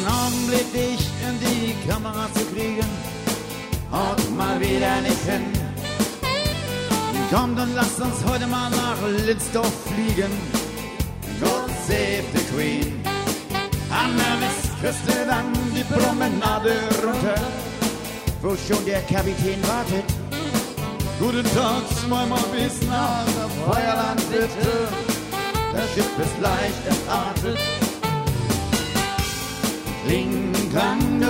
Augenblick dich in die Kamera zu kriegen und mal wieder nicht hin. Kommt und lasst uns heute mal nach Linzdorf fliegen. God save the Queen. An der Westküste dann die Promenade runter, wo schon der Kapitän wartet. Guten Tag, zweimal bis nach Feuerland bitte. Das Schiff ist leicht entartet. Kling, klang,